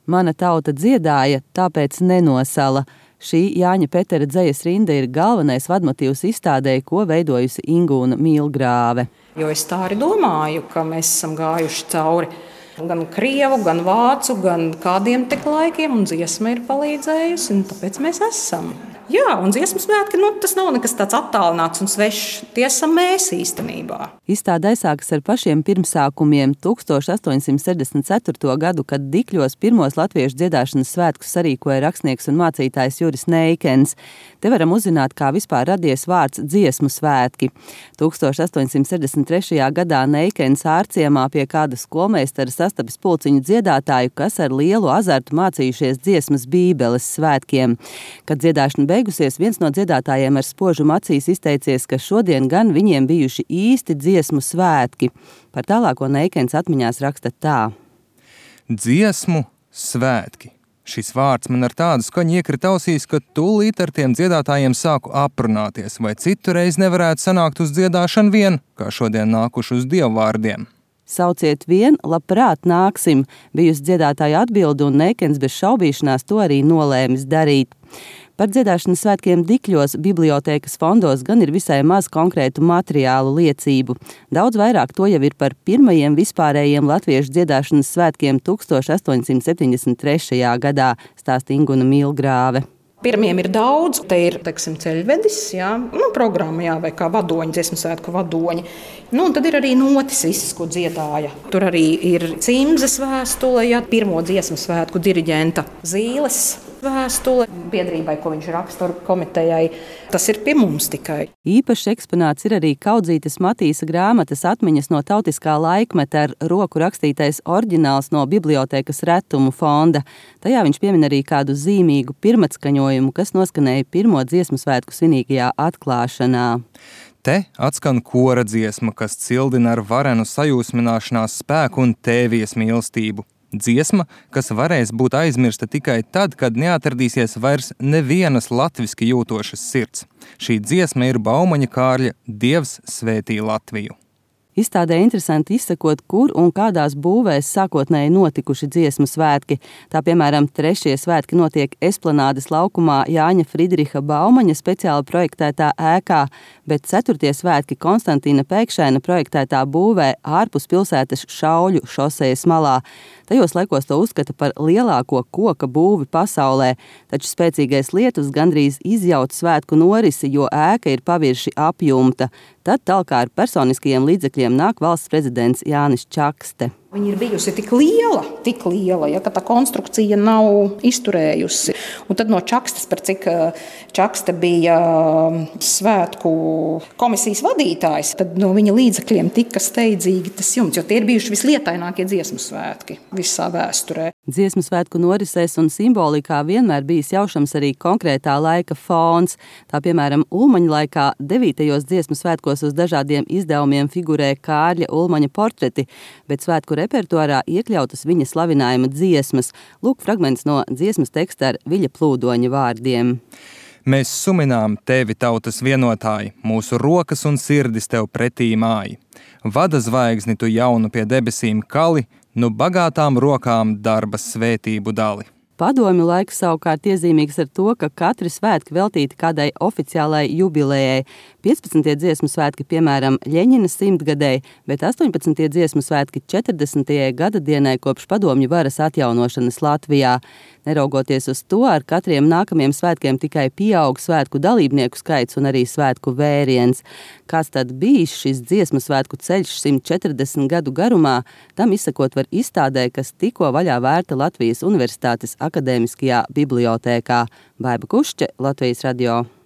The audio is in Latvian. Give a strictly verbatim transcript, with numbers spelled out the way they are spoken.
Mana tauta dziedāja, tāpēc nenosala. Šī Jāņa Petera dzejas rinda ir galvenais vadmotīvs izstādē, ko veidojusi Ingūna Milgrāve. Jo es tā arī domāju, ka mēs esam gājuši cauri gan krievu, gan vācu, gan kādiem tik laikiem, un dziesma ir palīdzējusi, un tāpēc mēs esam. Jā, un dziesmu svētki, nu, tas nav nekas tāds attālināts un svešs. Tie esam mēs īstenībā. Izstāde aizsākas ar pašiem pirmsākumiem tūkstoš astoņsimt sešdesmit ceturto gadu, kad Dikļos pirmos latviešu dziedāšanas svētkus sarīkoja rakstnieks un mācītājs Juris Neikens. Te varam uzzināt, kā vispār radies vārds dziesmu svētki. tūkstoš astoņsimt sešdesmit trešajā gadā Neikens ārciemā pie kāda skolmeistara sastapis pulciņu dziedātāju, kas ar lielu azartu mācījušies dziesmas Bībeles svētkiem. Kad dziedāšana beigusies, viens no dziedātājiem ar spožumu acīs izteicies, ka šodien gan viņiem bijuši īsti dziesmu svētki. Par tālāko Neikens atmiņās raksta tā. Dziesmu svētki. Šis vārds man ar tādu skaņu iekrita ausīs, ka tūlīt ar tiem dziedātājiem sāku aprunāties, vai citu reizi nevarētu sanākt uz dziedāšanu vien, kā šodien nākuši uz dievvvārdiem. Sauciet vien, labprāt nāksim, bijusi dziedātāja atbilde, un Neikens bez šaubīšanās to arī nolēmis darīt. Par dziedāšanas svētkiem Dikļos bibliotēkas fondos gan ir visai maz konkrētu materiālu liecību. Daudz vairāk to jau ir par pirmajiem vispārējiem latviešu dziedāšanas svētkiem tūkstoš astoņsimt septiņdesmit trešajā gadā, stāsta Ingūna Milgrāve. Pirmiem ir daudz, te ir, teiksim, ceļvedis, jā, nu, programma, jā, vai kā vadoņi, dziesmu svētku vadoņi. Nu, un tad ir arī notis viss, ko dziedāja. Tur arī ir Cimzes vēstule, jā, pirmo dziesmu svētku diriģenta Zīles vēstule, biedrībai, ko viņš raksta komitejai. Tas ir pie mums tikai. Īpašs eksponāts ir arī Kaudzītes Matīsa grāmatas atmiņas no tautiskā laikmeta ar roku rakstītais oriģināls no bibliotēkas retumu fonda. Tajā viņš piemin arī kādu zīmīgu pirmatskaņojumu, kas noskanēja pirmo dziesmu svētku svinīgajā atklāšanā. Te atskan kora dziesma, kas cildina ar varenu sajūsmināšanās spēku un tēvies mīlestību. Dziesma, kas varēs būt aizmirsta tikai tad, kad neatradīsies vairs nevienas latviski jūtošas sirds. Šī dziesma ir Baumaņa Kārļa Dievs svētī Latviju. Izstādē interesanti izsakot, kur un kādās būvēs sākotnēji notikuši dziesmu svētki. Tā, piemēram, trešie svētki notiek Esplanādes laukumā Jāņa Fridriha Baumaņa speciāli projektētā ēkā, bet ceturtie svētki Konstantīna Pēkšēna projektētā būvē ārpus pilsētas Šauļu šosejas malā. Tajos laikos to uzskata par lielāko koka būvi pasaulē, taču spēcīgais lietus gandrīz izjauc svētku norisi, jo ēka ir pavirši apjumta. Tad talkā ar personiskajiem līdzekļiem nāk valsts prezidents Jānis Čakste. Viņa ir bijusi tik liela, tik liela, ja, ka tā konstrukcija nav izturējusi. Un tad no Čakstes, par cik Čakste bija svētku komisijas vadītājs, tad no viņa līdzekļiem tika steidzīgi tas jumts, jo tie ir bijuši vislietainākie dziesmu svētki visā vēsturē. Dziesmu svētku norisēs un simbolikā vienmēr bijis jaušams arī konkrētā laika fons. Tā, piemēram, Ulmaņa laikā devītajos dziesmu svētkos uz dažādiem izdevumiem figurē Kārļa Ulmaņa portreti, bet svētku repertuārā iekļautas viņa slavinājuma dziesmas. Lūk fragments no dziesmas teksta ar Viļa Plūdoņa vārdiem. Mēs suminām tevi, tautas vienotāji, mūsu rokas un sirdis tev pretī māji. Vada zvaigzni tu jaunu pie debesīm kali, nu bagātām rokām darba svētību dali. Padomju laiks savukārt iezīmīgs ar to, ka katri svētki veltīti kādai oficiālai jubilējai. piecpadsmitie dziesmu svētki, piemēram, Ļeņina simtgadēji, bet astoņpadsmitie dziesmu svētki četrdesmitajai gada dienai kopš padomju varas atjaunošanas Latvijā. Neraugoties uz to, ar katriem nākamiem svētkiem tikai pieaug svētku dalībnieku skaits un arī svētku vēriens. Kas tad bijis šis dziesmu svētku ceļš simt četrdesmit gadu garumā, tam izsakot var izstādē, kas tikko vaļā vērta Latvijas Universitātes akadēmiskajā bibliotēkā. Baiba Kušķe, Latvijas radio.